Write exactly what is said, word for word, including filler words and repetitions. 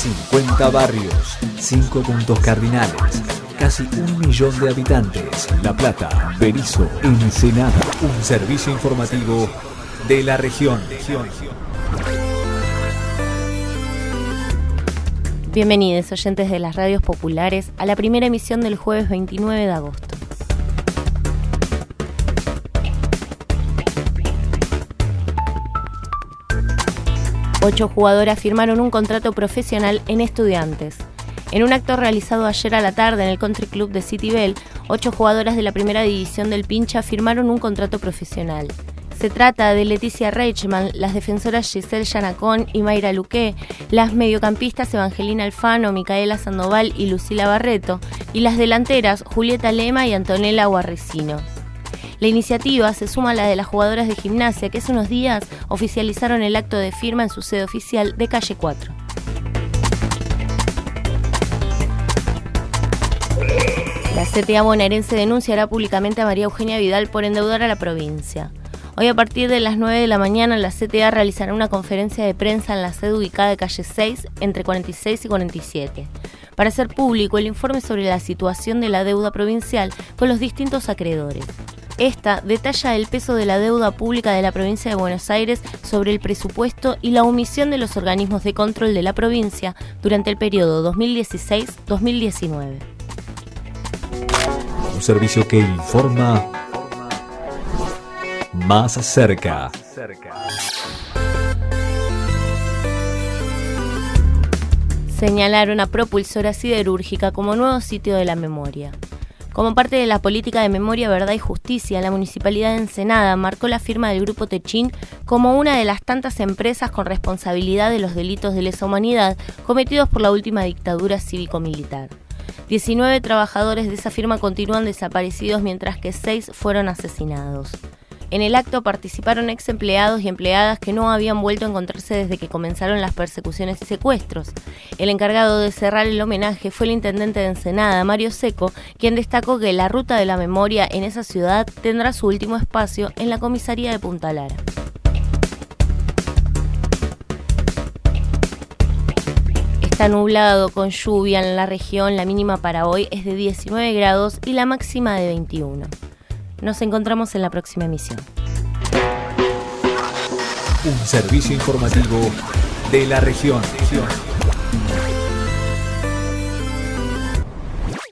cincuenta barrios, cinco puntos cardinales, casi un millón de habitantes. La Plata, Berisso, Ensenada. Un servicio informativo de la región. Bienvenidos, oyentes de las radios populares, a la primera emisión del jueves veintinueve de agosto. Ocho jugadoras firmaron un contrato profesional en Estudiantes. En un acto realizado ayer a la tarde en el Country Club de Citibel, ocho jugadoras de la primera división del Pincha firmaron un contrato profesional. Se trata de Leticia Reichman, las defensoras Giselle Yanacón y Mayra Luque, las mediocampistas Evangelina Alfano, Micaela Sandoval y Lucila Barreto, y las delanteras Julieta Lema y Antonella Guarresino. La iniciativa se suma a la de las jugadoras de gimnasia que hace unos días oficializaron el acto de firma en su sede oficial de Calle cuatro. La C T A bonaerense denunciará públicamente a María Eugenia Vidal por endeudar a la provincia. Hoy a partir de las nueve de la mañana la C T A realizará una conferencia de prensa en la sede ubicada de Calle seis entre cuarenta y seis y cuarenta y siete para hacer público el informe sobre la situación de la deuda provincial con los distintos acreedores. Esta detalla el peso de la deuda pública de la provincia de Buenos Aires sobre el presupuesto y la omisión de los organismos de control de la provincia durante el periodo dos mil dieciséis a dos mil diecinueve. Un servicio que informa más cerca. Señalaron a Propulsora Siderúrgica como nuevo sitio de la memoria. Como parte de la política de memoria, verdad y justicia, la Municipalidad de Ensenada marcó la firma del Grupo Techín como una de las tantas empresas con responsabilidad de los delitos de lesa humanidad cometidos por la última dictadura cívico-militar. diecinueve trabajadores de esa firma continúan desaparecidos mientras que seis fueron asesinados. En el acto participaron ex empleados y empleadas que no habían vuelto a encontrarse desde que comenzaron las persecuciones y secuestros. El encargado de cerrar el homenaje fue el intendente de Ensenada, Mario Seco, quien destacó que la ruta de la memoria en esa ciudad tendrá su último espacio en la comisaría de Punta Lara. Está nublado con lluvia en la región, la mínima para hoy es de diecinueve grados y la máxima de veintiuno. Nos encontramos en la próxima emisión. Un servicio informativo de la región.